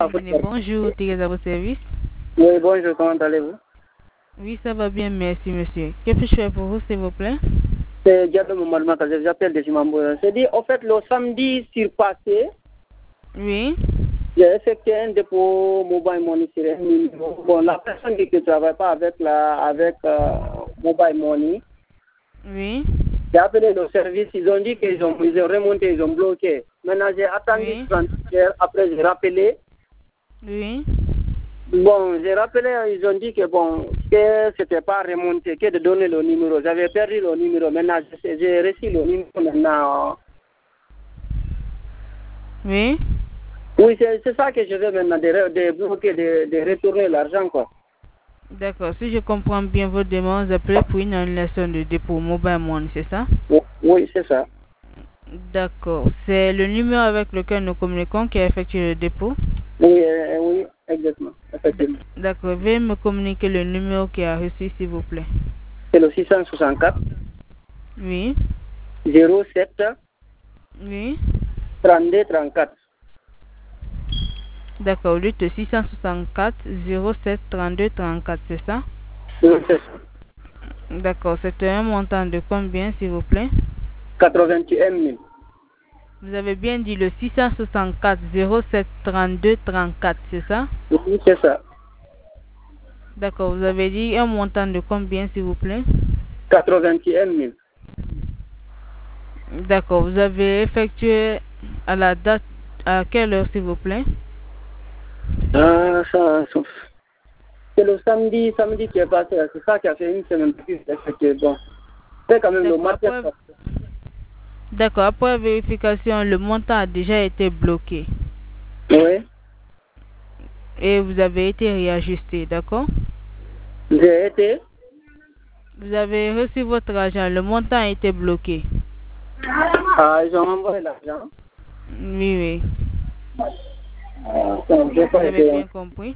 Guinée. Bonjour, Thérèse à vos services. Oui, bonjour, comment allez-vous? Oui, ça va bien, merci, monsieur. Que puis-je faire pour vous, s'il vous plaît? C'est Diado Mohamed Makazev, j'appelle de Simamboura. C'est dit, en fait, le samedi surpassé, Oui. j'ai effectué un dépôt mobile money sur un numéro. Bon, la personne qui ne travaille pas avec mobile money, Oui. j'ai appelé le service, ils ont dit qu'ils ont remonté, ils ont bloqué. Maintenant, j'ai attendu Oui. 30 heures, après j'ai rappelé. Oui. Bon, j'ai rappelé, ils ont dit que bon, que c'était pas remonté, que de donner le numéro. J'avais perdu le numéro, maintenant j'ai reçu le numéro maintenant. Oui. Oui, c'est ça que je veux maintenant, de bloquer, de retourner l'argent, quoi. D'accord. Si je comprends bien votre demande, vous appelez pour une annulation de dépôt mobile money, c'est ça? Oui, c'est ça. D'accord. C'est le numéro avec lequel nous communiquons qui a effectué le dépôt? Oui, oui, exactement, effectivement. D'accord. Veuillez me communiquer le numéro qui a reçu, s'il vous plaît. C'est le 664 Oui. 07 Oui. 32 34. D'accord. Lutte 664 07 32 34, c'est ça? Oui, c'est ça. D'accord. C'est un montant de combien, s'il vous plaît? 81 000. Vous avez bien dit le 664 07 32 34, c'est ça? Oui, c'est ça. D'accord. Vous avez dit un montant de combien, s'il vous plaît? 81 000. D'accord. Vous avez effectué à la date, à quelle heure, s'il vous plaît? Ah, c'est le samedi qui est passé. C'est ça qui a fait une semaine plus effectué. Bon, c'est quand même le matin. D'accord. Après vérification, le montant a déjà été bloqué. Oui. Et vous avez été réajusté, d'accord? J'ai été. Vous avez reçu votre argent, le montant a été bloqué. Ah, ils ont envoyé l'argent. Oui, oui. J'ai Vous pas avez été. bien compris?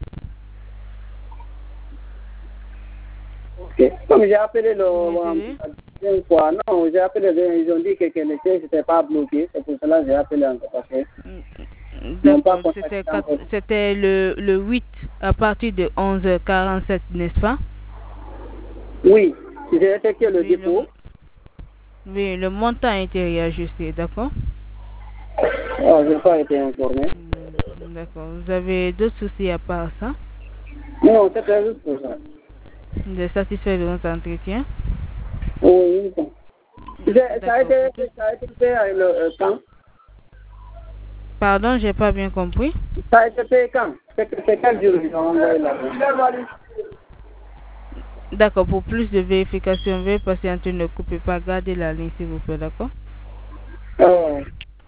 Ok. Comme j'ai appelé Vous mesurez? une fois, non, j'ai appelé, ils ont dit que le siège n'était pas bloqué. C'est pour cela que j'ai appelé encore. Parce que ils n'ont pas D'accord. contacté encore. C'était le 8 à partir de 11h47, n'est-ce pas? Oui, j'ai effectué le Oui, dépôt. oui, le montant a été réajusté, d'accord? Ah, je n'ai pas été informé. D'accord. Vous avez d'autres soucis à part ça? Non, c'était juste pour ça. Vous êtes satisfait de notre entretien? Oui, bon. Ça a D'accord. été fait quand? Pardon, j'ai pas bien compris. Ça a été fait quand? C'est quel jour ils ont envoyé l'argent? D'accord. Pour plus de vérification, veuillez patienter, ne coupez pas, gardez la ligne, s'il vous plaît, d'accord? Oh.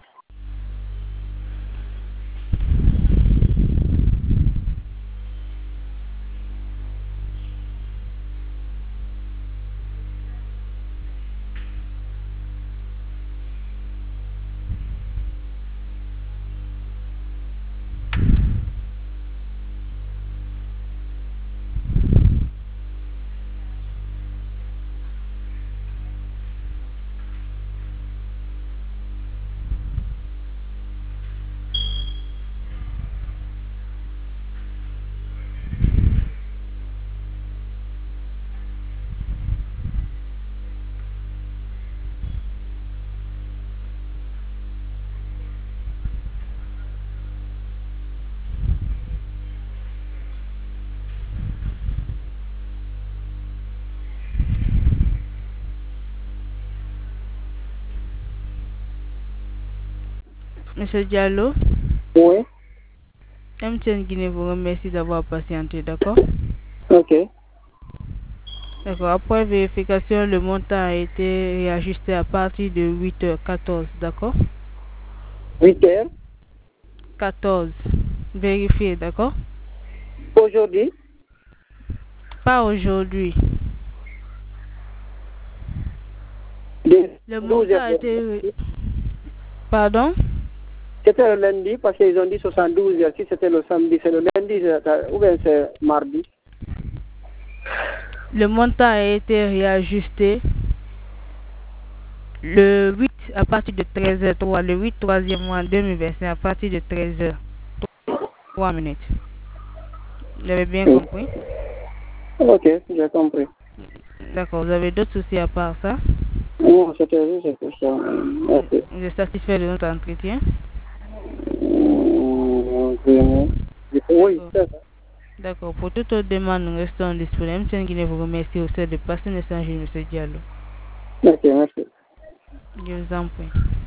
Monsieur Diallo, Oui, MTN Guinée vous remercie d'avoir patienté, d'accord? ok. D'accord. Après vérification, le montant a été réajusté à partir de 8h14, d'accord? 8 heures. 14. Vérifiez, d'accord? Aujourd'hui, Pas aujourd'hui. de Le 12 montant heures. a été... Pardon? C'était le lundi parce qu'ils ont dit 72 heures. Si c'était le samedi, c'est le lundi ou bien c'est mardi. Le montant a été réajusté le 8 à partir de 13h03, le 8 troisième mois 2025 à partir de 13h. 3 minutes. Vous avez bien Oui. compris? Ok, j'ai compris. D'accord. Vous avez d'autres soucis à part ça? Non, c'était juste pour ça. Ok. Vous êtes satisfait de notre entretien? Oui, oui, D'accord. c'est ça. D'accord. Pour toute autre demande, nous restons disponibles. M. Nguyen vous remercie au sein de passer le message de M. Diallo. Ok, merci. Je vous en prie.